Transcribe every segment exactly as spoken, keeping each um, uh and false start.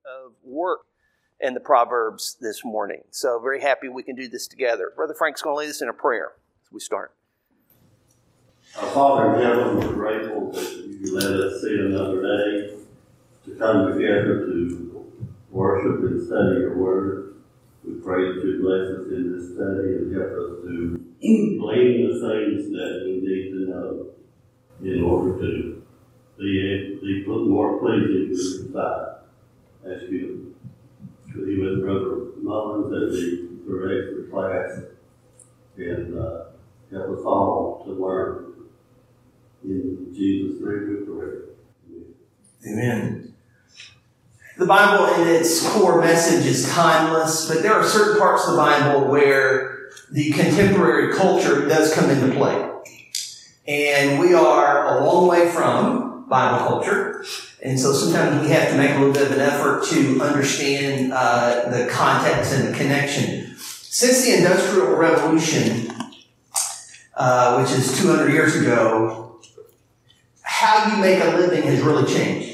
of work in the Proverbs this morning. So very happy we can do this together. Brother Frank's going to lead us in a prayer as we start. Our Father in heaven, we're grateful that you let us see another day to come together to worship and study your word. We pray that you bless us in this study and help us to glean the things that we need to know in order to be, be more pleasing to your sight. Ask you to be with Brother Mullins as he directs the class and uh, help us all to learn. In Jesus' name we pray. Amen. The Bible in its core message is timeless, but there are certain parts of the Bible where the contemporary culture does come into play. And we are a long way from Bible culture. And so sometimes we have to make a little bit of an effort to understand uh, the context and the connection. Since the Industrial Revolution, uh, which is two hundred years ago, how you make a living has really changed.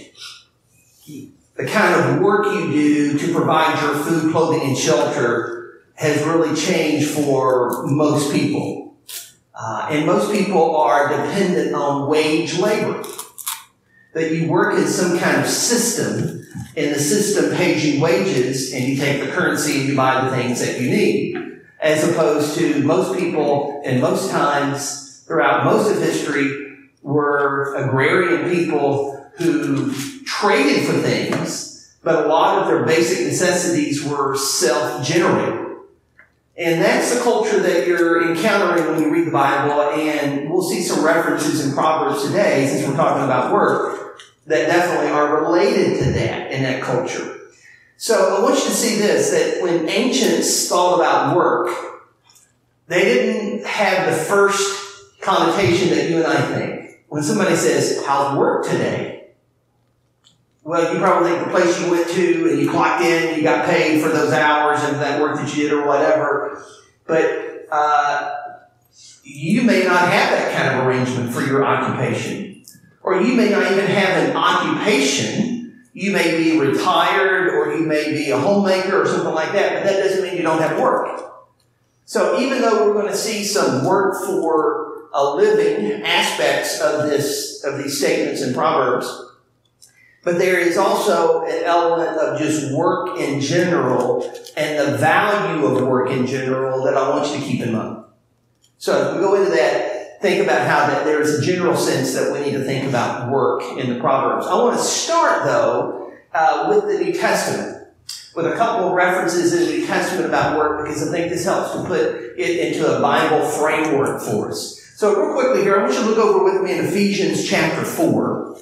The kind of work you do to provide your food, clothing, and shelter has really changed for most people. Uh, and most people are dependent on wage labor. That you work in some kind of system, and the system pays you wages, and you take the currency and you buy the things that you need. As opposed to most people, and most times throughout most of history, were agrarian people who traded for things, but a lot of their basic necessities were self-generated. And that's the culture that you're encountering when you read the Bible, and we'll see some references in Proverbs today, since we're talking about work, that definitely are related to that in that culture. So I want you to see this, that when ancients thought about work, they didn't have the first connotation that you and I think. When somebody says, how's work today? Well, you probably think the place you went to and you clocked in and you got paid for those hours and that work that you did or whatever. But uh, you may not have that kind of arrangement for your occupation. Or you may not even have an occupation. You may be retired or you may be a homemaker or something like that, but that doesn't mean you don't have work. So even though we're going to see some work for a living aspects of this, of these statements in Proverbs, but there is also an element of just work in general and the value of work in general that I want you to keep in mind. So if we go into that, think about how that there is a general sense that we need to think about work in the Proverbs. I want to start, though, uh, with the New Testament, with a couple of references in the New Testament about work, because I think this helps to put it into a Bible framework for us. So real quickly here, I want you to look over with me in Ephesians chapter four.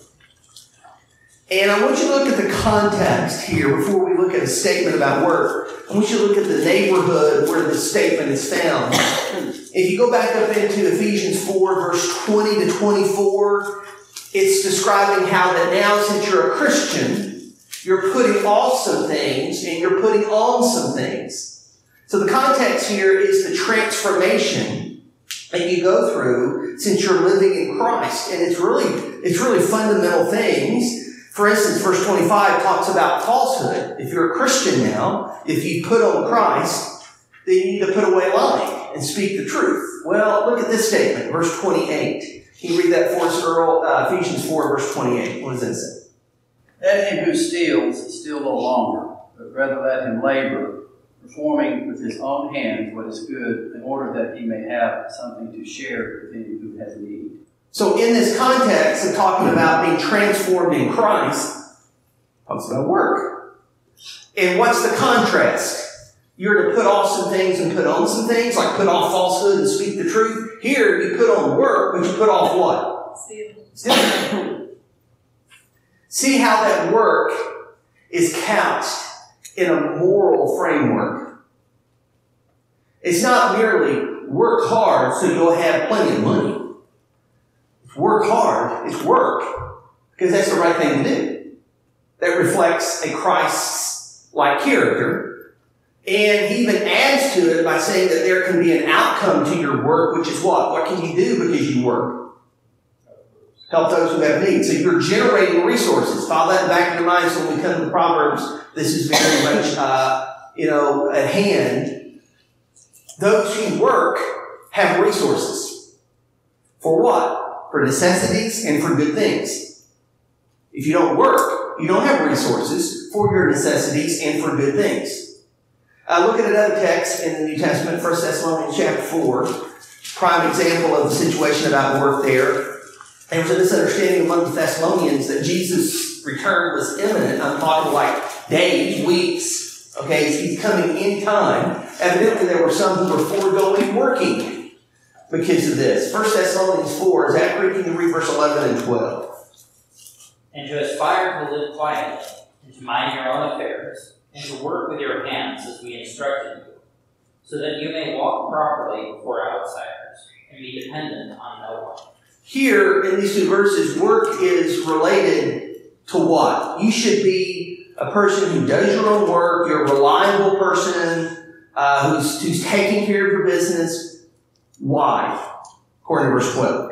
And I want you to look at the context here before we look at a statement about work. I want you to look at the neighborhood where the statement is found. If you go back up into Ephesians four, verse twenty to twenty-four, it's describing how that now, since you're a Christian, you're putting off some things and you're putting on some things. So the context here is the transformation that you go through since you're living in Christ. And it's really, it's really fundamental things. For instance, verse twenty-five talks about falsehood. If you're a Christian now, if you put on Christ, then you need to put away lying and speak the truth. Well, look at this statement, verse twenty-eight. Can you read that for us, Earl? Uh, Ephesians four, verse twenty-eight. What does that say? Let him who steals steal no longer, but rather let him labor, performing with his own hands what is good, in order that he may have something to share with him who has need. So in this context of talking about being transformed in Christ, it talks about work. And what's the contrast? You're to put off some things and put on some things, like put off falsehood and speak the truth. Here, you put on work, but you put off what? Stealing. See how that work is couched in a moral framework. It's not merely work hard so you'll have plenty of money. It's work hard. It's work because that's the right thing to do. That reflects a Christ-like character. And he even adds to it by saying that there can be an outcome to your work, which is what? What can you do because you work? Help those who have need. So you're generating resources. File that back in your mind so when we come to the Proverbs, this is very much, uh, you know, at hand. Those who work have resources. For what? For necessities and for good things. If you don't work, you don't have resources for your necessities and for good things. Uh, look at another text in the New Testament, First Thessalonians chapter four. Prime example of the situation about work there. There was a misunderstanding among the Thessalonians that Jesus' return was imminent. I'm talking like days, weeks. Okay, he's coming any time. Evidently, there were some who were foregoing working because of this. First Thessalonians four, is accurate. You can read verse eleven and twelve. And to aspire to live quietly, and to mind your own affairs, and to work with your hands as we instructed you, so that you may walk properly before outsiders, and be dependent on no one. Here, in these two verses, work is related to what? You should be a person who does your own work. You're a reliable person uh, who's, who's taking care of your business. Why? According to verse twelve.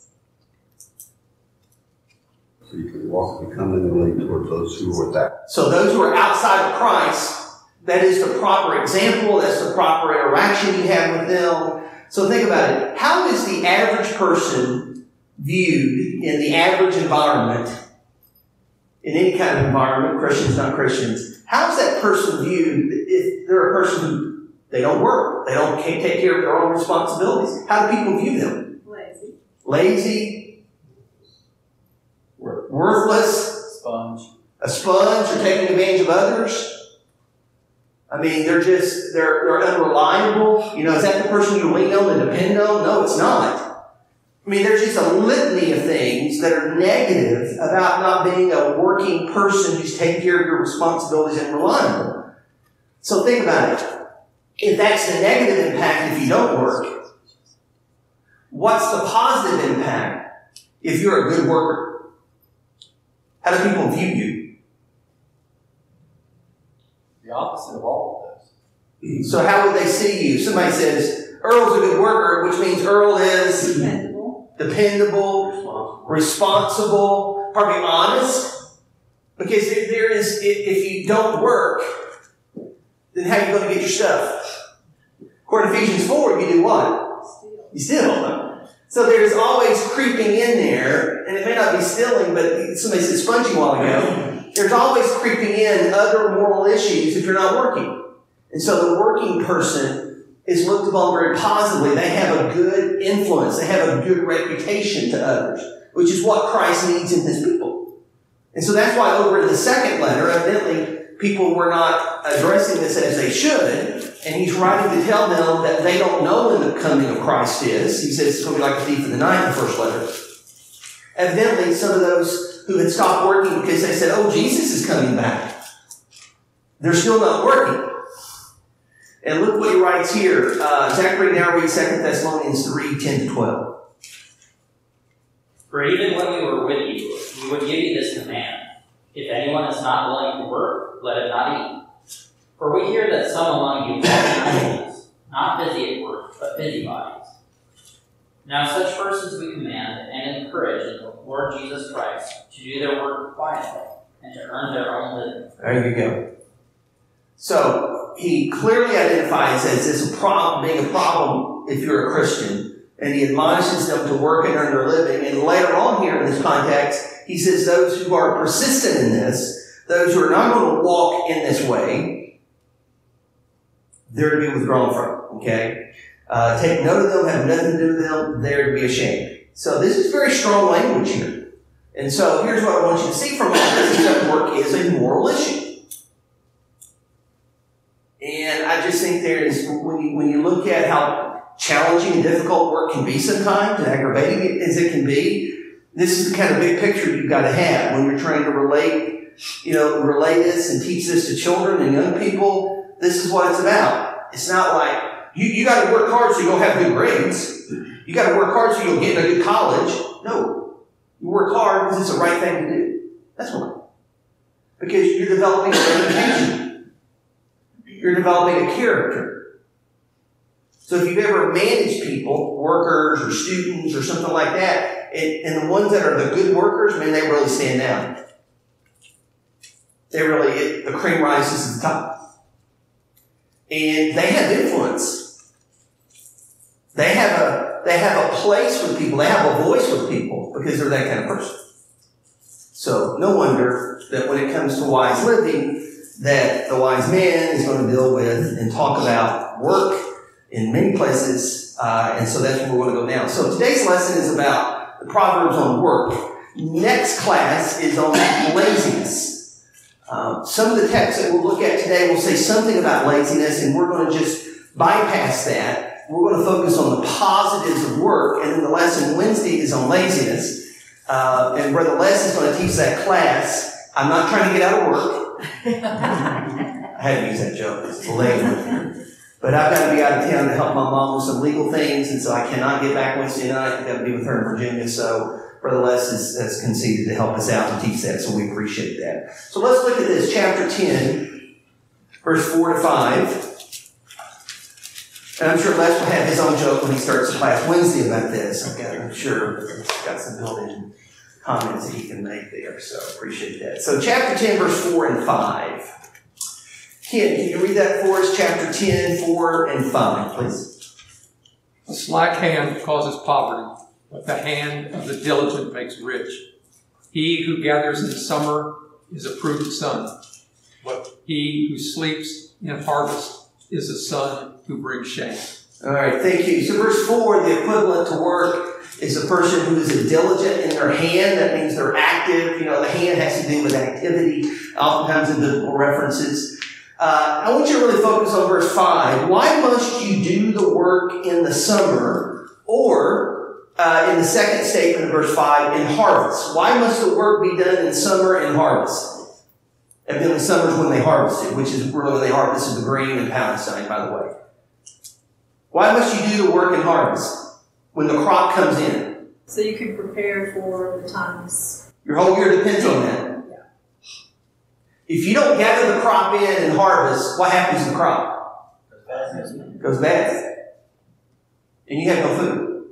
So you can walk becomingly toward those who are that. So those who are outside of Christ, that is the proper example. That's the proper interaction you have with them. So think about it. How is the average person viewed in the average environment, in any kind of environment, Christians, not Christians? How is that person viewed if they're a person who they don't work, they don't can't take care of their own responsibilities? How do people view them? Lazy. Lazy. Worthless. Sponge. A sponge, or taking advantage of others. I mean, they're just, they're, they're unreliable. You know, is that the person you lean on and depend on? No, it's not. I mean, there's just a litany of things that are negative about not being a working person who's taking care of your responsibilities and reliable. So think about it. If that's the negative impact if you don't work, what's the positive impact if you're a good worker? How do people view you? The opposite of all of those. So how would they see you? Somebody says, Earl's a good worker, which means Earl is Dependable. dependable, responsible, probably honest. Because if there is, if you don't work, then how are you going to get your stuff? According to Ephesians four, you do what? Steal. You steal. So there's always creeping in there, and it may not be stealing, but somebody said spongy a while ago. There's always creeping in other moral issues if you're not working. And so the working person is looked upon very positively. They have a good influence. They have a good reputation to others, which is what Christ needs in his people. And so that's why over in the second letter, evidently, people were not addressing this as they should. And he's writing to tell them that they don't know when the coming of Christ is. He says it's going to be like a thief in the night in the first letter. Evidently, some of those who had stopped working because they said, oh, Jesus is coming back, they're still not working. And look what he writes here. Uh, Zachary now reads Second Thessalonians three, ten to twelve. For even when we were with you, we would give you this command: if anyone is not willing to work, let him not eat. For we hear that some among you are idleness, not busy at work, but busybodies. Now such persons we command and encourage in the Lord Jesus Christ to do their work quietly and to earn their own living. There you go. So he clearly identifies as this a problem, being a problem if you're a Christian, and he admonishes them to work and earn their living. And later on here in this context, he says those who are persistent in this, those who are not going to walk in this way, they're to be withdrawn from. Okay, uh, take note of them, have nothing to do with them. They're to be ashamed. So this is very strong language here. And so here's what I want you to see from it: that work is a moral issue. And I just think there is, when you, when you look at how challenging and difficult work can be sometimes, and aggravating as it can be, this is the kind of big picture you've got to have when you're trying to relate, you know, relay this and teach this to children and young people. This is what it's about. It's not like, you, you got to work hard so you'll have good grades. You got to work hard so you'll get in a good college. No. You work hard because it's the right thing to do. That's why. Because you're developing a reputation. You're developing a character. So if you've ever managed people, workers or students or something like that, And, and the ones that are the good workers, man, they really stand out. They really, it, the cream rises to the top. And they have influence. They have a, they have a place with people. They have a voice with people because they're that kind of person. So no wonder that when it comes to wise living, that the wise man is going to deal with and talk about work in many places. Uh, and so that's where we're going to go now. So today's lesson is about the Proverbs on work. Next class is on laziness. Um, some of the texts that we'll look at today will say something about laziness, and we're going to just bypass that. We're going to focus on the positives of work, and then the lesson Wednesday is on laziness. Uh, and Brother Les is going to teach that class. I'm not trying to get out of work. I had to use that joke. It's late. But I've got to be out of town to help my mom with some legal things, and so I cannot get back Wednesday night. I've got to be with her in Virginia. So Brother Les has, has conceded to help us out to teach that, so we appreciate that. So let's look at this, chapter ten, verse four to five. And I'm sure Les will have his own joke when he starts the class Wednesday about this. I've got, I'm sure he's got some built-in comments that he can make there, so appreciate that. So chapter ten, verse four and five. Ken, can you read that for us? Chapter ten, four and five, please. A slack hand causes poverty, but the hand of the diligent makes rich. He who gathers in summer is a prudent son, but he who sleeps in harvest is a son who brings shame. All right, thank you. So verse four, the equivalent to work is a person who is diligent in their hand. That means they're active. You know, the hand has to do with activity, oftentimes in biblical references. Uh, I want you to really focus on verse five. Why must you do the work in the summer, or uh, in the second statement of verse five, in harvest? Why must the work be done in summer and harvest? Evidently, summer is when they harvest it, which is really when they harvested the grain in Palestine, by the way. Why must you do the work in harvest when the crop comes in? So you can prepare for the times. Your whole year depends on that. If you don't gather the crop in and harvest, what happens to the crop? It goes bad. And you have no food.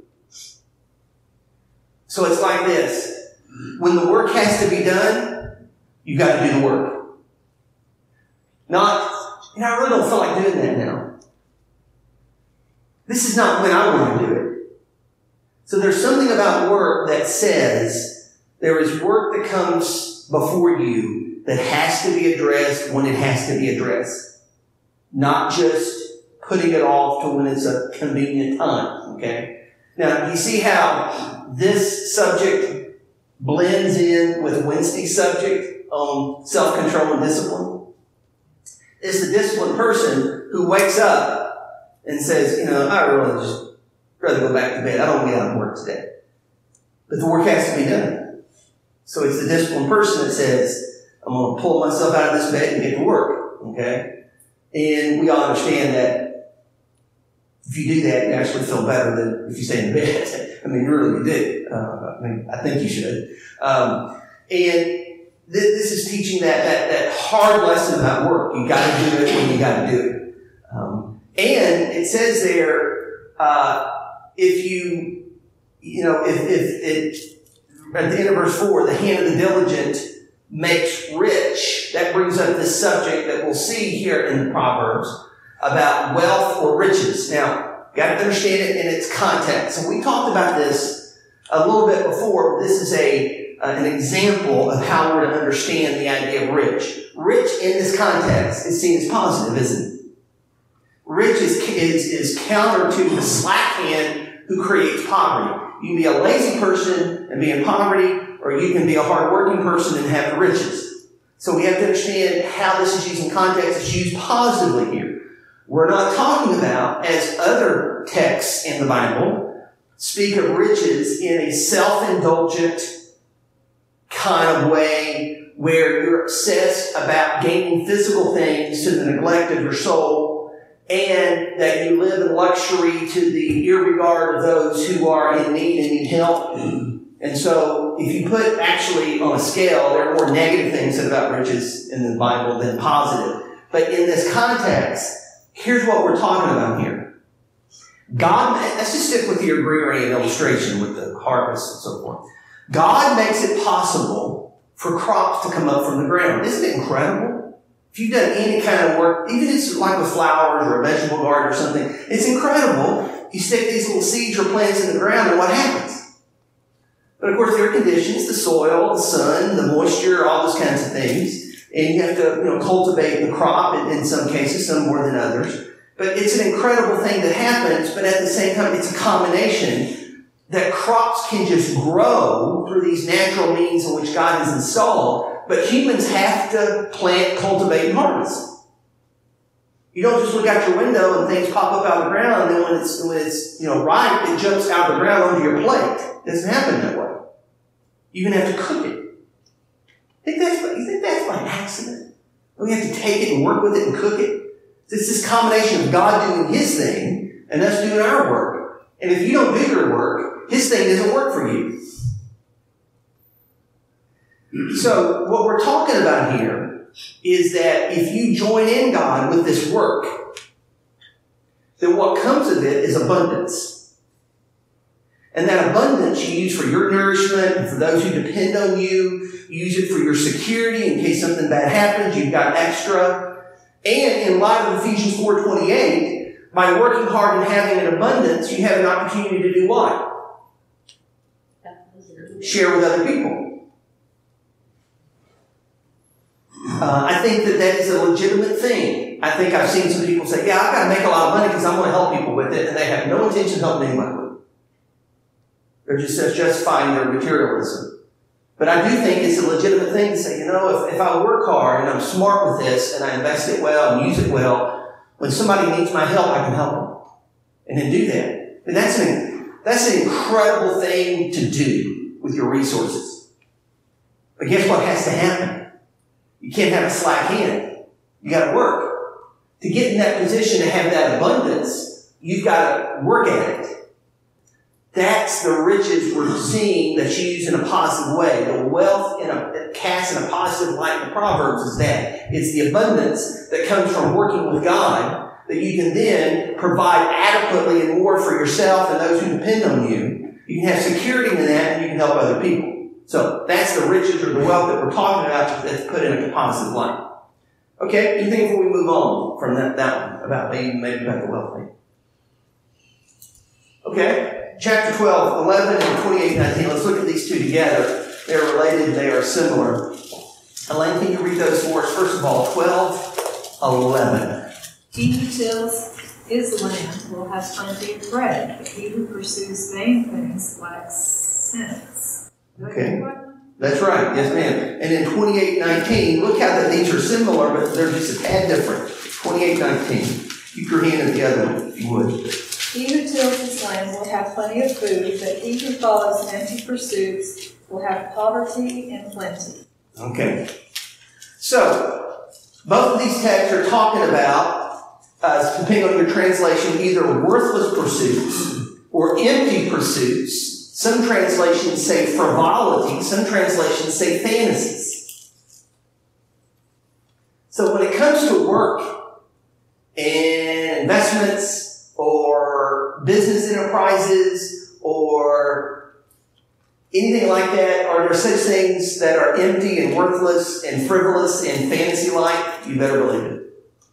So it's like this. When the work has to be done, you've got to do the work. Not, you know, I really don't feel like doing that now. This is not when I want to do it. So there's something about work that says there is work that comes before you that has to be addressed when it has to be addressed. Not just putting it off to when it's a convenient time, okay? Now, you see how this subject blends in with Wednesday's subject on self-control and discipline? It's the disciplined person who wakes up and says, you know, I really just rather go back to bed. I don't want to get out of work today. But the work has to be done. So it's the disciplined person that says, I'm going to pull myself out of this bed and get to work, okay? And we all understand that if you do that, you actually feel better than if you stay in bed. I mean, you really do. Uh, I mean, I think you should. Um, and th- this is teaching that, that that hard lesson about work. You got to do it when you got to do it. Um, and it says there, uh, if you, you know, if, if it, at the end of verse four, the hand of the diligent makes rich. That brings up this subject that we'll see here in the Proverbs about wealth or riches. Now, you got to understand it in its context. And we talked about this a little bit before, but this is a uh, an example of how we're to understand the idea of rich. Rich in this context is seen as positive, isn't it? Rich is, is, is counter to the slack hand who creates poverty. You can be a lazy person and be in poverty, or you can be a hard-working person and have the riches. So we have to understand how this is used in context. It's used positively here. We're not talking about, as other texts in the Bible speak of riches in a self-indulgent kind of way where you're obsessed about gaining physical things to the neglect of your soul, and that you live in luxury to the irregard of those who are in need and need help. And so, if you put actually on a scale, there are more negative things said about riches in the Bible than positive. But in this context, here's what we're talking about here. God, let's just stick with the agrarian illustration with the harvest and so forth. God makes it possible for crops to come up from the ground. Isn't it incredible? If you've done any kind of work, even if it's like with flowers or a vegetable garden or something, it's incredible. You stick these little seeds or plants in the ground and what happens? But of course there are conditions, the soil, the sun, the moisture, all those kinds of things. And you have to, you know, cultivate the crop in, in some cases, some more than others. But it's an incredible thing that happens, but at the same time, it's a combination that crops can just grow through these natural means in which God has installed, but humans have to plant, cultivate, and harvest. You don't just look out your window and things pop up out of the ground, and then when it's, when it's, you know, ripe, it jumps out of the ground onto your plate. It doesn't happen that way. You even have to cook it. Think that's, you think that's by accident? We have to take it and work with it and cook it? It's this combination of God doing His thing and us doing our work. And if you don't do your work, His thing doesn't work for you. So what we're talking about here is that if you join in God with this work, then what comes of it is abundance. And that abundance you use for your nourishment and for those who depend on you. You use it for your security in case something bad happens. You've got extra. And in light of Ephesians four twenty-eight, by working hard and having an abundance, you have an opportunity to do what? Share with other people. Uh, I think that that is a legitimate thing. I think I've seen some people say, yeah, I've got to make a lot of money because I'm going to help people with it, and they have no intention of helping anybody with it. They're just justifying their materialism. But I do think it's a legitimate thing to say, you know, if, if I work hard and I'm smart with this and I invest it well and use it well, when somebody needs my help, I can help them. And then do that. And that's an, that's an incredible thing to do with your resources. But guess what has to happen? You can't have a slack hand. You got to work. To get in that position to have that abundance, you've got to work at it. That's the riches we're seeing that's used in a positive way. The wealth in a, cast in a positive light in the Proverbs is that. It's the abundance that comes from working with God that you can then provide adequately and more for yourself and those who depend on you. You can have security in that and you can help other people. So that's the riches or the wealth that we're talking about that's put in a positive light. Okay, anything before we move on from that, that one about maybe, maybe about the wealth thing? Okay. Chapter twelve, eleven, and twenty-eight, nineteen. Let's look at these two together. They're related. They are similar. Elaine, can you read those for us? First of all, twelve, eleven. He who tills his land will have plenty of bread, but he who pursues vain things lacks sense. Okay. That's right. Yes, ma'am. And in twenty-eight, nineteen, look how that these are similar, but they're just a tad different. twenty-eight, nineteen. Keep your hand at the other one, if you would. He who tills his land will have plenty of food, but he who follows empty pursuits will have poverty and plenty. Okay. So, both of these texts are talking about, uh, depending on your translation, either worthless pursuits or empty pursuits. Some translations say frivolity. Some translations say fantasies. So when it comes to work and investments, or business enterprises, or anything like that, are there such things that are empty and worthless and frivolous and fantasy-like? You better believe it.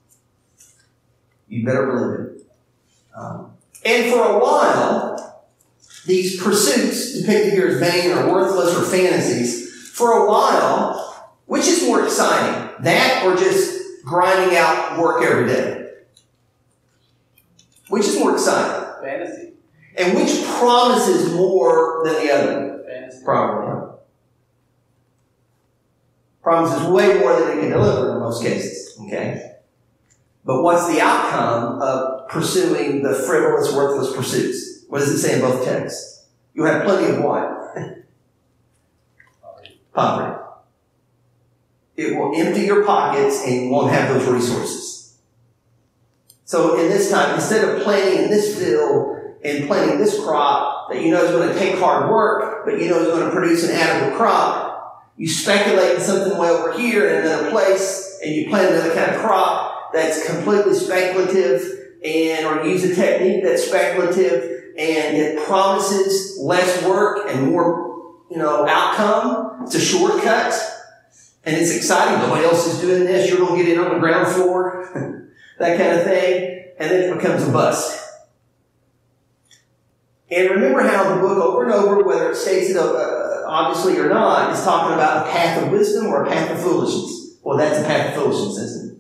You better believe it. Um, and for a while, these pursuits, depicted here as vain or worthless or fantasies, for a while, which is more exciting? That or just grinding out work every day? Which is more exciting? Fantasy. And which promises more than the other? Fantasy. Probably. Promises way more than it can deliver in most cases. Okay? But what's the outcome of pursuing the frivolous, worthless pursuits? What does it say in both texts? You have plenty of what? Poverty. Poverty. It will empty your pockets and you won't have those resources. So in this time, instead of planting in this field and planting this crop that you know is going to take hard work, but you know is going to produce an adequate crop, you speculate in something way over here in another place, and you plant another kind of crop that's completely speculative, and or use a technique that's speculative and it promises less work and more, you know, outcome. It's a shortcut and it's exciting. Nobody else is doing this. You're going to get in on the ground floor, that kind of thing. And then it becomes a bust. And remember how the book over and over, whether it states it uh, obviously or not, is talking about a path of wisdom or a path of foolishness. Well, that's a path of foolishness, isn't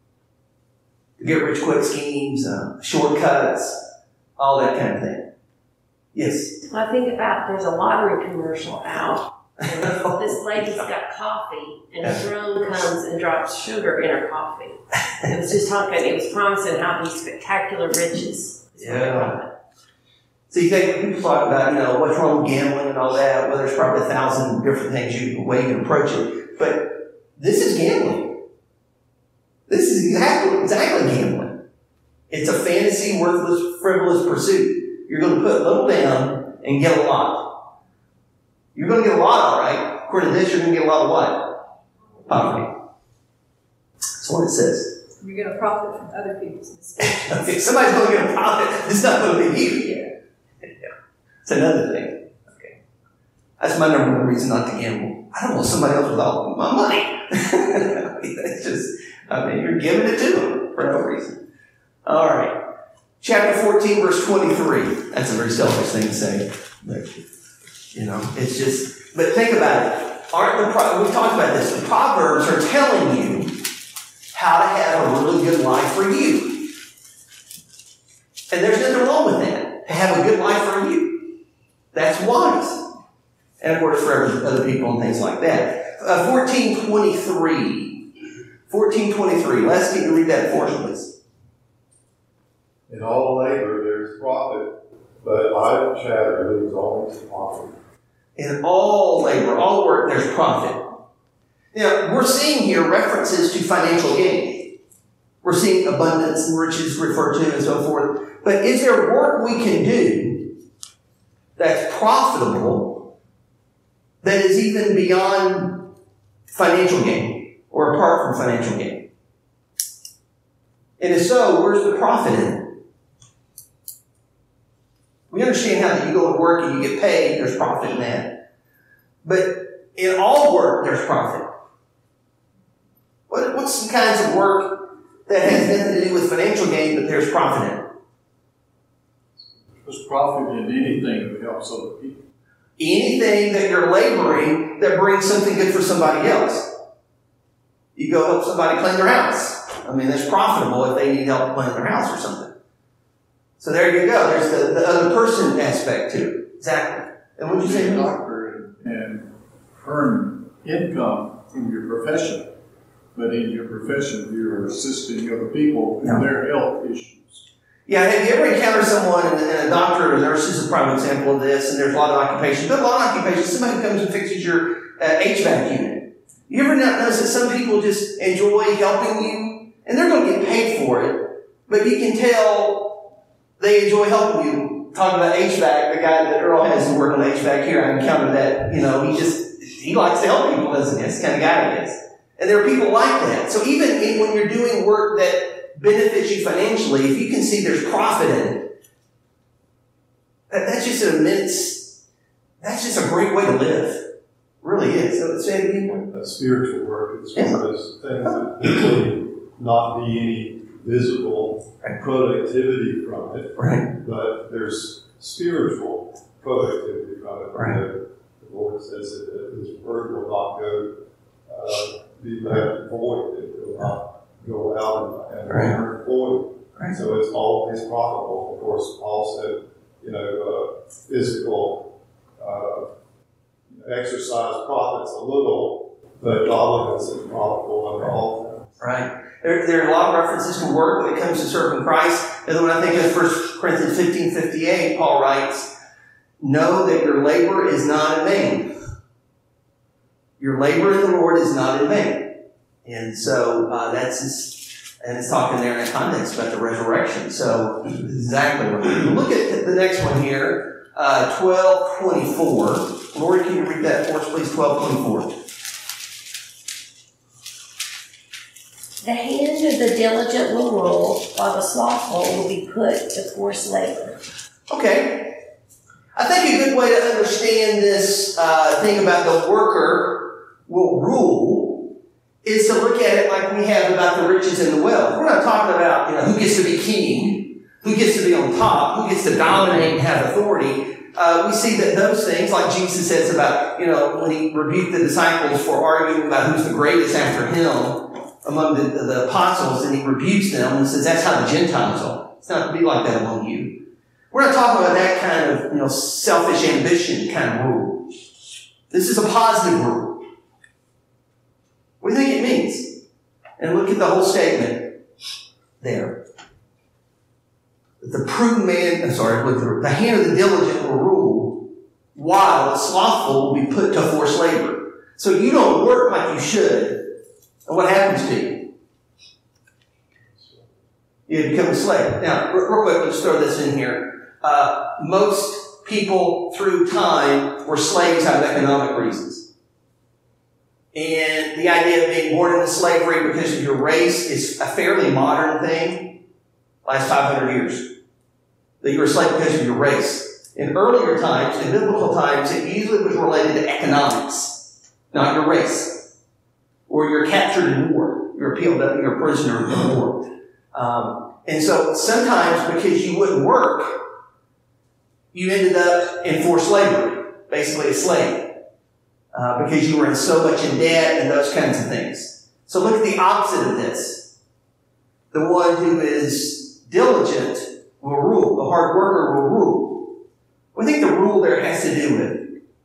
it? Get rich quick schemes, uh, shortcuts, all that kind of thing. Yes? I think about there's a lottery commercial out. And this lady's got coffee, and a drone comes and drops sugar in her coffee. It was just talking, it was promising how these spectacular riches. Yeah. So you think people talk about, you know, what's wrong with gambling and all that. Well, there's probably a thousand different things you way you can approach it. But this is gambling. This is exactly, exactly gambling. It's a fantasy, worthless, frivolous pursuit. You're going to put little down and get a lot. You're going to get a lot, all right. According to this, you're going to get a lot of what? Poverty. That's what it says. You're going to profit from other people's mistakes. If somebody's going to get a profit, it's not going to be you. Yeah. It's another thing. Okay. That's my number one reason not to gamble. I don't want somebody else with all my money. It's just, I mean, you're giving it to them for no reason. All right. Chapter fourteen, verse twenty-three. That's a very selfish thing to say. But, you know, it's just, but think about it. Aren't the, Pro- we've talked about this. The Proverbs are telling you how to have a really good life for you. And there's nothing wrong with that. To have a good life for you. That's wise. And of course for other people and things like that. Uh, fourteen twenty-three. fourteen twenty-three. Les, can you read that for us, please? In all labor there is profit, but idle chatter leads only to poverty. In all labor, all work, there's profit. Now, we're seeing here references to financial gain. We're seeing abundance and riches referred to and so forth. But is there work we can do that's profitable that is even beyond financial gain or apart from financial gain? And if so, where's the profit in it? We understand how that you go to work and you get paid, there's profit in that. But in all work, there's profit. What, what's some kinds of work that has nothing to do with financial gain, but there's profit in it? There's profit in anything that helps other people. Anything that you're laboring that brings something good for somebody else. You go help somebody clean their house. I mean, that's profitable if they need help cleaning their house or something. So there you go. There's the, the other person aspect to it. Exactly. And what did you say? Be a doctor and, and earn income in your profession. But in your profession, you're assisting other people in Yeah. their health issues. Yeah, have you ever encountered someone, and, and a doctor or a nurse is a prime example of this, and there's a lot of occupations, but a lot of occupations, somebody who comes and fixes your uh, H V A C unit. You ever not notice that some people just enjoy helping you, and they're going to get paid for it, but you can tell they enjoy helping you. Talking about H V A C, the guy that Earl has to work on H V A C here, I encountered that, you know, he just, he likes to help people, doesn't he? That's the kind of guy he is. And there are people like that. So even in, when you're doing work that benefits you financially, if you can see there's profit in it, that, that's just an immense, that's just a great way to live. It really is. So say it again. That spiritual work is Yeah. one of those things that really not be any visible Right. productivity from it, Right. but there's spiritual productivity from it. Right. You know, the Lord says that His word will not go uh, be left void; it will not go out and, and Right. return void. Right. So it's always profitable. Of course, also, you know, uh, physical uh, exercise profits a little, but godliness is profitable under all things. Right. There, there are a lot of references to work when it comes to serving Christ. And then when I think of First Corinthians fifteen fifty-eight, Paul writes, know that your labor is not in vain. Your labor in the Lord is not in vain. And so uh, that's, and it's talking there in context about the resurrection. So exactly right. Look at the next one here, uh, twelve twenty-four. Lori, can you read that for us, please? twelve twenty-four. The hand of the diligent will rule, while the slothful will be put to forced labor. Okay. I think a good way to understand this uh, thing about the worker will rule is to look at it like we have about the riches and the wealth. We're not talking about, you know, who gets to be king, who gets to be on top, who gets to dominate and have authority. Uh, we see that those things, like Jesus says about, you know, when he rebuked the disciples for arguing about who's the greatest after him among the, the apostles, and he rebukes them and says that's how the Gentiles are. It's not to be like that among you. We're not talking about that kind of, you know, selfish ambition kind of rule. This is a positive rule. What do you think it means? And look at the whole statement there. The prudent man, I'm sorry, the hand of the diligent will rule, while the slothful will be put to forced labor. So you don't work like you should. And what happens to you? You become a slave. Now, real quick, let's throw this in here. Uh, most people through time were slaves out of economic reasons. And the idea of being born into slavery because of your race is a fairly modern thing. Last five hundred years. That you were a slave because of your race. In earlier times, in biblical times, it usually was related to economics, not your race. Or you're captured in war. You're appealed up, you're a prisoner in war. Um, and so sometimes because you wouldn't work, you ended up in forced slavery, basically a slave, uh, because you were in so much in debt and those kinds of things. So look at the opposite of this. The one who is diligent will rule. The hard worker will rule. What do you think the rule there has to do with?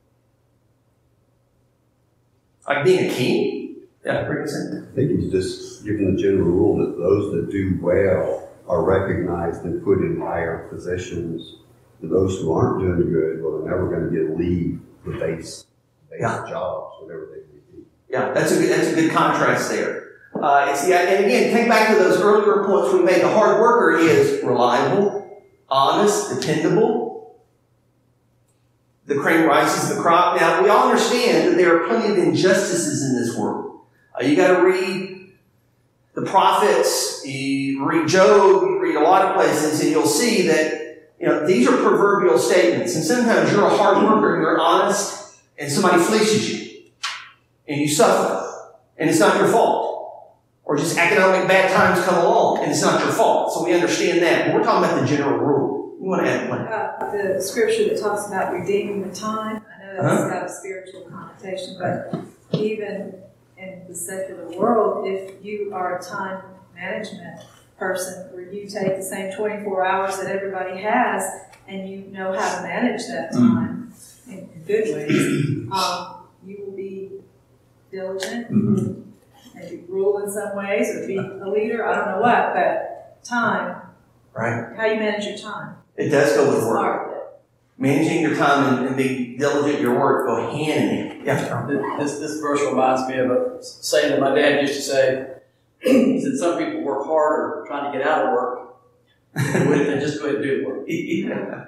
Like being a king? Yeah, I think he's just giving the general rule that those that do well are recognized and put in higher positions. And those who aren't doing good, well, they're never going to get leave the base, base yeah. jobs, whatever they may be. Yeah, that's a good, that's a good contrast there. Uh, it's the, and again, think back to those earlier points we made. The hard worker is reliable, honest, dependable. The cream rises the crop. Now, we all understand that there are plenty of injustices in this world. Uh, you got to read the prophets, you read Job, you read a lot of places, and you'll see that, you know, these are proverbial statements. And sometimes you're a hard worker and you're honest, and somebody fleeces you, and you suffer, and it's not your fault. Or just economic bad times come along, and it's not your fault. So we understand that. But we're talking about the general rule. You want to add one? Uh, the scripture that talks about redeeming the time. I know that's uh-huh. got a spiritual connotation, but even in the secular world, if you are a time management person where you take the same twenty-four hours that everybody has and you know how to manage that time mm-hmm. in, in good ways, um, you will be diligent, mm-hmm. maybe rule in some ways or be a leader, I don't know what, but time, right? How you manage your time. It does go with it's work. Part of it. Managing your time and, and being diligent in your work go hand in hand. Yeah. This, this verse reminds me of a saying that my dad used to say. He said, some people work harder trying to get out of work than just go ahead and do the work. Yeah.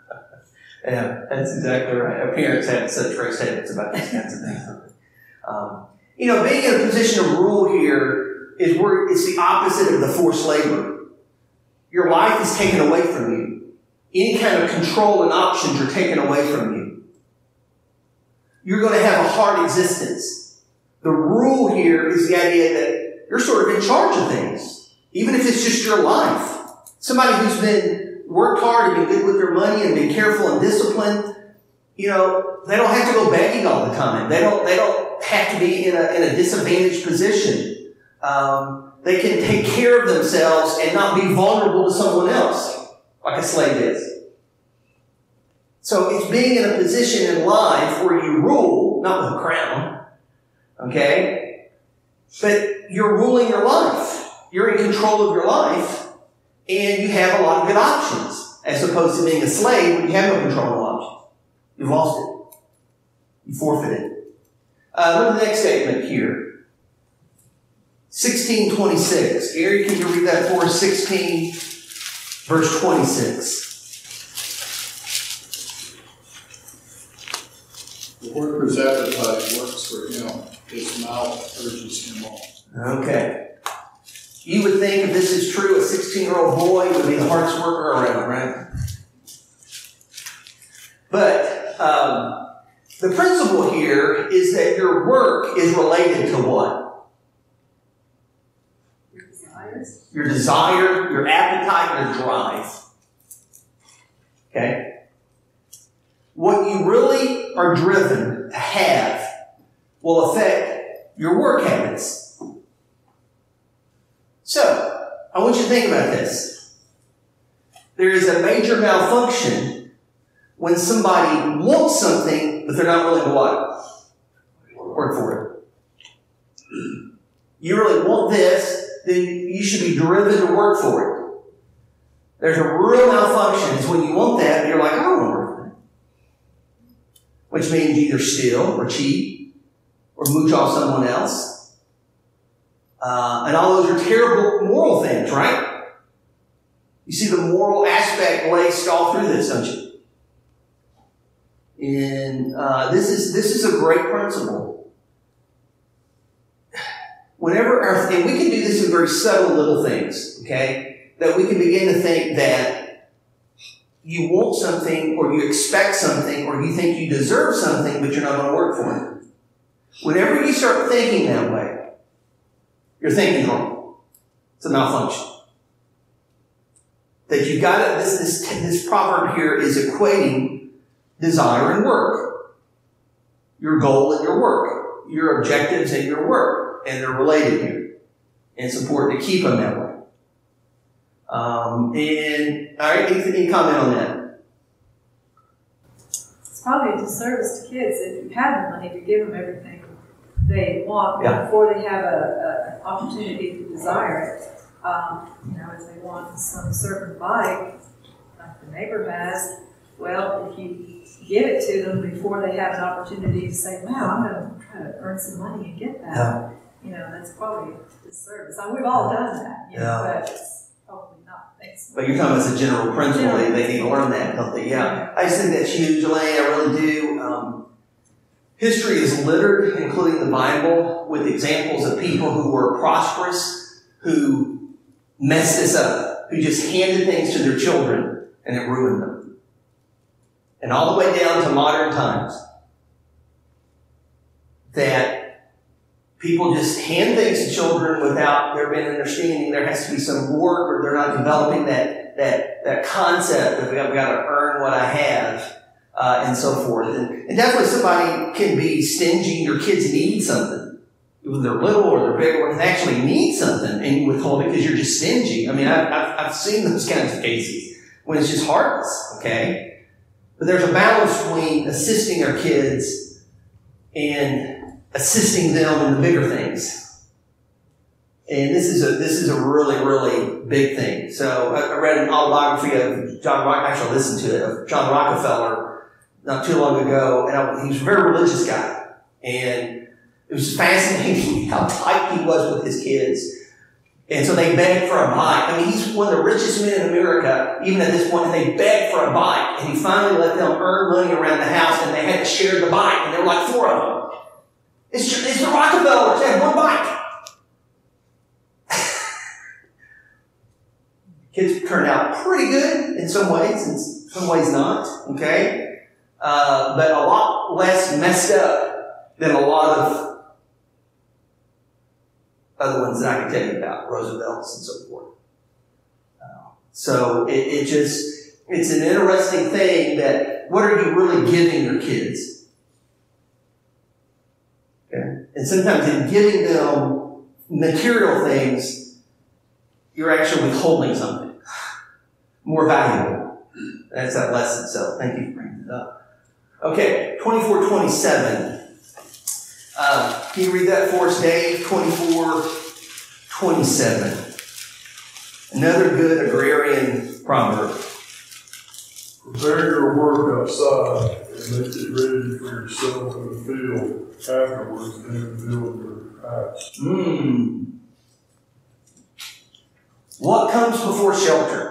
Yeah, that's exactly right. Our parents had such great statements about these kinds of things. Um, you know, being in a position of rule here is where it's the opposite of the forced labor. Your life is taken away from you. Any kind of control and options are taken away from you. You're going to have a hard existence. The rule here is the idea that you're sort of in charge of things, even if it's just your life. Somebody who's been worked hard and been good with their money and been careful and disciplined, you know, they don't have to go begging all the time. They don't. They don't have to be in a in a disadvantaged position. Um, they can take care of themselves and not be vulnerable to someone else, like a slave is. So it's being in a position in life where you rule, not with a crown, okay? But you're ruling your life. You're in control of your life, and you have a lot of good options, as opposed to being a slave when you have no control of options. You've lost it. You forfeited. Uh, look at the next statement here. sixteen twenty-six. Gary, can you read that for us? sixteen, verse twenty-six. The worker's appetite works for him. His mouth urges him on. Okay. You would think if this is true, a sixteen-year-old boy would be the hardest worker around, right? But um, the principle here is that your work is related to what? Your desires. Your desire, your appetite, your drive. Okay? What you really are driven to have will affect your work habits. So, I want you to think about this. There is a major malfunction when somebody wants something, but they're not willing to what? Work for it. You really want this, then you should be driven to work for it. There's a real malfunction is when you want that, and you're like, I don't want to work for it. Which means you either steal or cheat or mooch off someone else. Uh, and all those are terrible moral things, right? You see the moral aspect laced all through this, don't you? And uh, this is this is a great principle. Whenever our, and we can do this in very subtle little things, okay? That we can begin to think that you want something or you expect something or you think you deserve something, but you're not going to work for it. Whenever you start thinking that way, you're thinking wrong. It's a malfunction. That you got to, this, this, this proverb here is equating desire and work. Your goal and your work. Your objectives and your work. And they're related here. And it's important to keep them that way. Um, and, all right, any, any comment on that? It's probably a disservice to kids if you have the money to give them everything they want Yeah. before they have a, a, an opportunity to desire it. Um, you know, if they want some certain bike, like the neighbor has, well, if you give it to them before they have an opportunity to say, wow, I'm going to try to earn some money and get that, Yeah. you know, that's probably a disservice. I mean, we've all done that, you know, Yeah. but it's probably not. It's, But you're talking about as a general principle, they, they need to learn that, don't they? Yeah. I just think that's huge, Elaine, I really do. Um, history is littered, including the Bible, with examples of people who were prosperous, who messed this up, who just handed things to their children, and it ruined them. And all the way down to modern times, that people just hand things to children without there being understanding. There has to be some work, or they're not developing that that that concept of I've got to earn what I have, uh, and so forth. And, and definitely somebody can be stingy. Your kids need something, whether they're little or they're big, or they actually need something, and you withhold it because you're just stingy. I mean, I've, I've I've seen those kinds of cases when it's just heartless. Okay. But there's a balance between assisting our kids and assisting them in the bigger things. And this is a this is a really, really big thing. So I, I read an autobiography of John Rock, actually listened to it, of John Rockefeller not too long ago, and I, he was a very religious guy. And it was fascinating how tight he was with his kids. And so they begged for a bike. I mean, he's one of the richest men in America, even at this point, and they begged for a bike. And he finally let them earn money around the house, and they had to share the bike. And there were like four of them. It's, it's the Rockefellers. They had one bike. Kids turned out pretty good in some ways, in some ways not, okay? Uh, but a lot less messed up than a lot of other ones that I can tell you about, Roosevelt's and so forth. Uh, so it, it just, it's an interesting thing that what are you really giving your kids? Okay? And sometimes in giving them material things, you're actually withholding something more valuable. That's that lesson. So thank you for bringing it up. Okay, twenty-four twenty-seven. Uh, can you read that for us, Dave? twenty-four twenty-seven. Another good agrarian proverb. Prepare your work outside and make it ready for yourself in the field. Afterwards, then build your house. Hmm. What comes before shelter?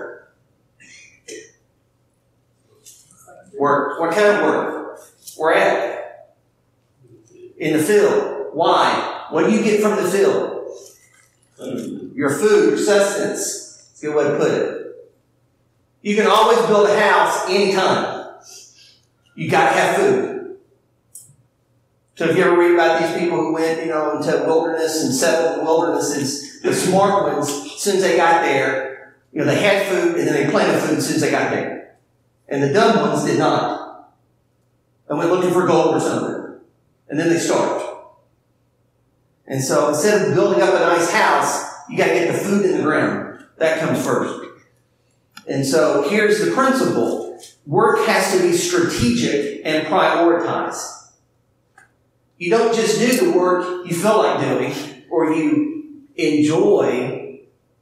Work. What kind of work? Where at? In the field. Why? What do you get from the field? Food. your food, your sustenance. That's a good way to put it. You can always build a house anytime. You got to have food. So if you ever read about these people who went, you know, into wilderness and settled in wildernesses, the smart ones, as soon as they got there, you know, they had food and then they planted food as soon as they got there. And the dumb ones did not. They went looking for gold or something. And then they starved. And so instead of building up a nice house, you got to get the food in the ground. That comes first. And so here's the principle. Work has to be strategic and prioritized. You don't just do the work you feel like doing or you enjoy.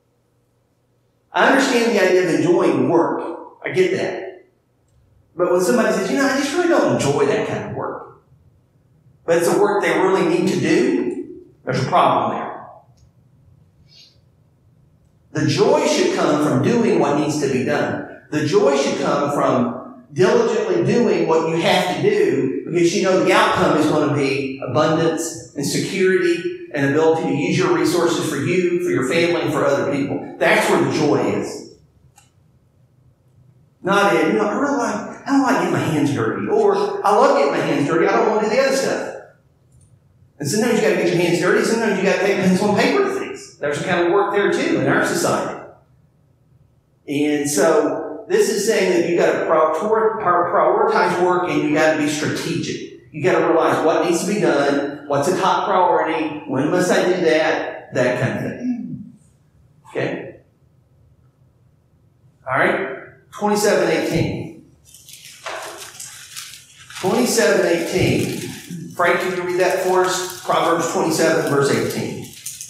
I understand the idea of enjoying work. I get that. But when somebody says, you know, I just really don't enjoy that kind of work, but it's a work they really need to do, there's a problem there. The joy should come from doing what needs to be done. The joy should come from diligently doing what you have to do because you know the outcome is going to be abundance and security and ability to use your resources for you, for your family, and for other people. That's where the joy is. Not in, you know, I really like, I don't like getting my hands dirty. Or, I love getting my hands dirty, I don't want to do the other stuff. And sometimes you got to get your hands dirty, sometimes you got to take pencil and paper to things. There's a kind of work there too in our society. And so, this is saying that you got to prioritize work and you got to be strategic. You got to realize what needs to be done, what's a top priority, when must I do that, that kind of thing. Okay? Alright? twenty-seven eighteen. twenty-seven eighteen. Frank, can you read that for us? Proverbs twenty-seven, verse eighteen.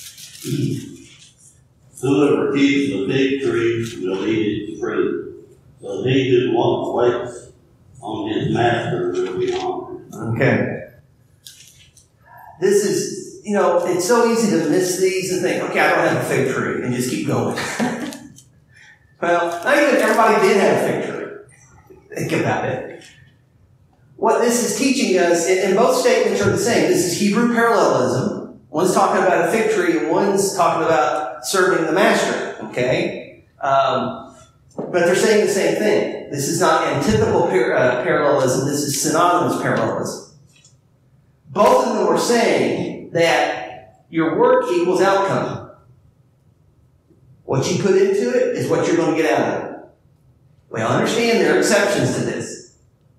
Whoever keeps the fig tree will eat its fruit. So he who once waits on his master will be honored. Okay. This is, you know, it's so easy to miss these and think, okay, I don't have a fig tree, and just keep going. Well, not even everybody did have a fig tree. Think about it. What this is teaching us, and both statements are the same. This is Hebrew parallelism. One's talking about a fig tree, and one's talking about serving the master. Okay? Um, but they're saying the same thing. This is not antithetical par- uh, parallelism. This is synonymous parallelism. Both of them are saying that your work equals outcome. What you put into it is what you're going to get out of it. We understand there are exceptions to this.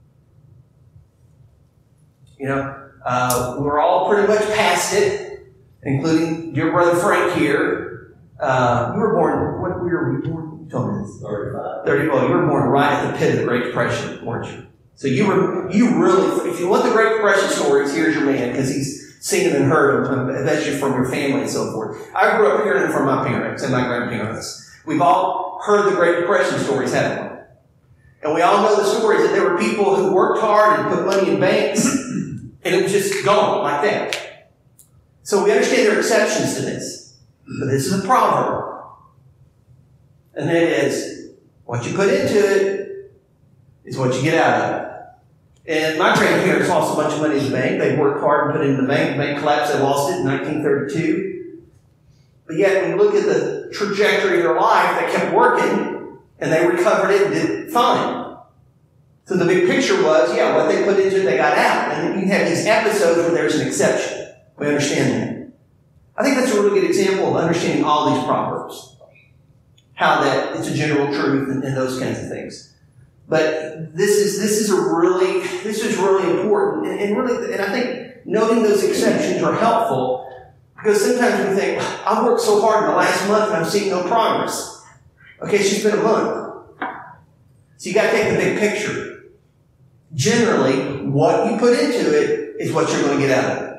You know, uh, we're all pretty much past it, including your brother Frank here. Uh, you were born, what year were you born? You told me this. thirty-five. thirty, well, you were born right at the pit of the Great Depression, weren't you? So you were, you really, if you want the Great Depression stories, here's your man, because he's seen them and heard them, I bet you from your family and so forth. I grew up hearing them from my parents and my grandparents. We've all heard the Great Depression stories, haven't we? And we all know the stories that there were people who worked hard and put money in banks, and it was just gone like that. So we understand there are exceptions to this. But this is a proverb. And that is, what you put into it is what you get out of it. And my grandparents lost a bunch of money in the bank. They worked hard and put it in the bank. The bank collapsed. They lost it in nineteen thirty-two. But yet, when you look at the trajectory of their life, they kept working, and they recovered it and did fine. So the big picture was, yeah, what they put into it, they got out. And then you have these episodes where there's an exception. We understand that. I think that's a really good example of understanding all these proverbs. How that it's a general truth and, and those kinds of things. But this is this is a really this is really important, and, and really, and I think noting those exceptions are helpful because sometimes we think, I've worked so hard in the last month and I'm seeing no progress. Okay, it's just been a month, so you got to take the big picture. Generally, what you put into it is what you're going to get out of it.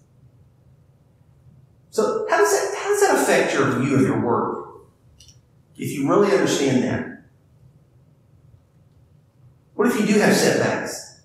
So, how does that how does that affect your view of your work? If you really understand that. What if you do have setbacks?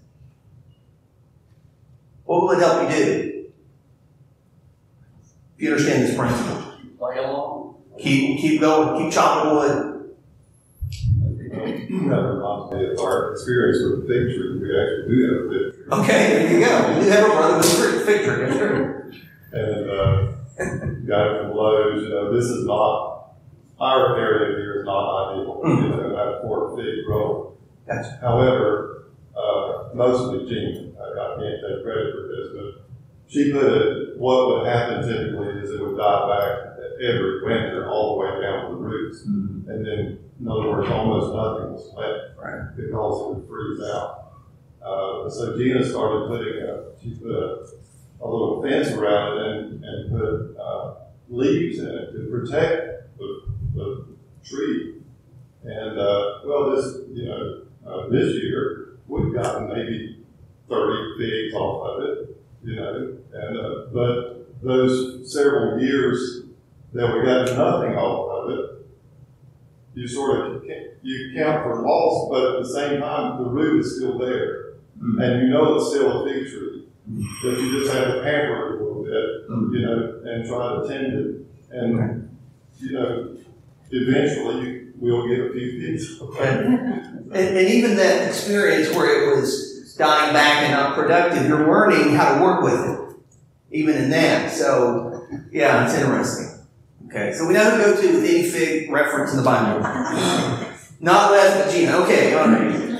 What will it help you do? If you understand this principle. Play along. Keep, keep going. Keep chopping wood. That reminds me of our experience with the fig tree. We actually do have a fig tree. Okay, there you go. You do have a brother with a fig tree. That's true. And uh, got it from Lowe's, you know, this is not, our area here is not ideal, Mm. you know, that four feet roll. Gotcha. However, uh, mostly Gina, I, I can't take credit for this, but she put it, what would happen typically is it would die back every winter all the way down to the roots. Mm. And then, in other words, almost nothing was left. Right. Because it would freeze out. Uh, so Gina started putting a, she put a, a little fence around it and, and put uh, leaves in it to protect the, the tree. And, uh, well, this, you know, uh, this year, we've gotten maybe thirty figs off of it, you know, and, uh, but those several years that we got nothing off of it, you sort of, you count for loss, but at the same time, the root is still there. Mm-hmm. And you know it's still a fig tree, mm-hmm. but you just have to pamper it a little bit, mm-hmm. you know, and try to tend it. And, okay. you know, eventually you will get a few figs. and, and even that experience where it was dying back and not productive, you're learning how to work with it, even in that. So, yeah, it's interesting. Okay, so we know who to go to with any fig reference in the Bible. Not Les, but Gina. Okay, all right.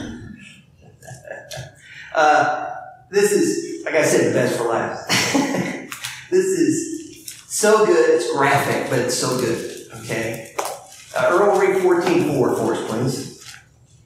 Uh, this is, like I said, the best for last. This is so good, it's graphic, but it's so good. Okay? Uh, Earl, read fourteen four for us, please.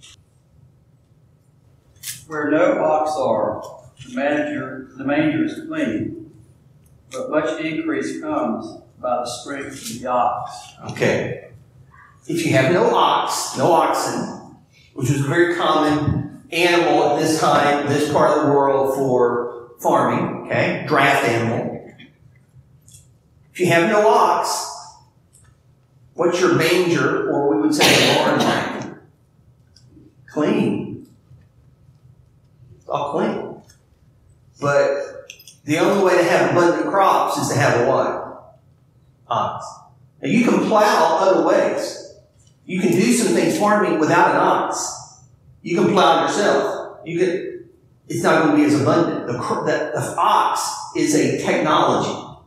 Where no ox are, the manager, the manger is clean, but much increase comes by the strength of the ox. Okay. If you have no ox, no oxen, which was a very common animal at this time, this part of the world for farming, okay, draft animal. If you have no ox, what's your manger, or we would say barn like? Clean. It's all clean. But the only way to have abundant crops is to have a what? Ox. Now you can plow other ways. You can do some things farming without an ox. You can plow yourself. You can. It's not going to be as abundant. The, the, the ox is a technology.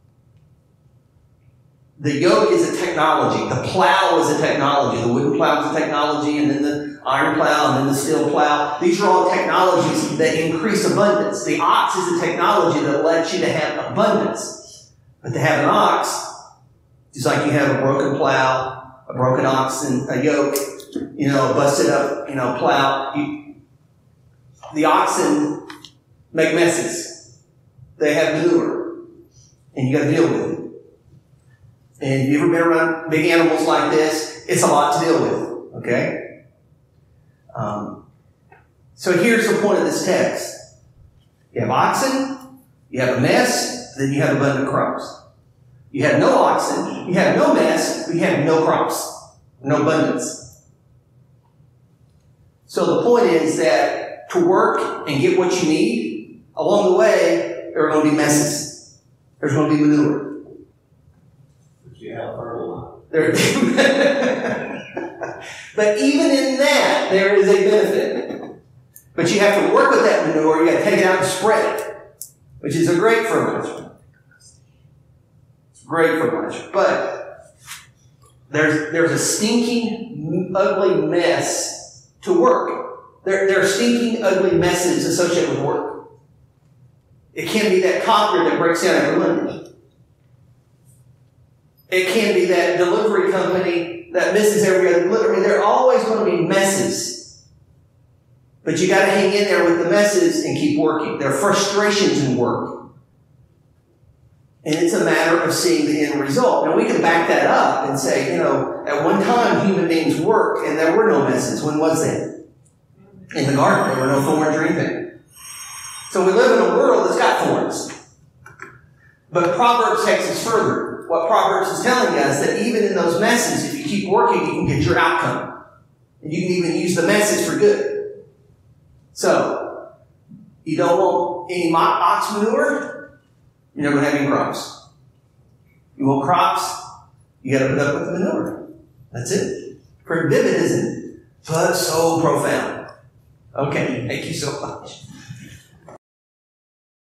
The yoke is a technology. The plow is a technology. The wooden plow is a technology, and then the iron plow, and then the steel plow. These are all technologies that increase abundance. The ox is a technology that lets you to have abundance. But to have an ox, just like you have a broken plow, a broken oxen, a yoke, you know, a busted up, you know, plow. You, the oxen make messes. They have manure. And you got to deal with it. And you ever been around big animals like this? It's a lot to deal with. Okay? Um, so here's the point of this text. You have oxen, you have a mess, then you have abundant crops. You have no oxen, you have no mess, you have no crops, no abundance. So the point is that to work and get what you need, along the way, there are going to be messes. There's going to be manure. But you have fertilizer. There, but even in that, there is a benefit. But you have to work with that manure. You got to take it out and spread it, which is a great fertilizer. It's great fertilizer. But there's there's a stinking, ugly mess to work. There, there are stinking, ugly messes associated with work. It can be that copier that breaks down every Monday. It can be that delivery company that misses every other delivery. I mean, there are always going to be messes. But you got to hang in there with the messes and keep working. There are frustrations in work. And it's a matter of seeing the end result. Now, we can back that up and say, you know, at one time human beings worked and there were no messes. When was that? In the garden. There were no thorns or anything. So we live in a world that's got thorns. But Proverbs takes us further. What Proverbs is telling us that even in those messes, if you keep working, you can get your outcome. And you can even use the messes for good. So, you don't want any ox manure, you're never going to have any crops. You want crops, you got to put up with the manure. That's it. Pretty vivid, isn't it? But so profound. Okay, thank you so much.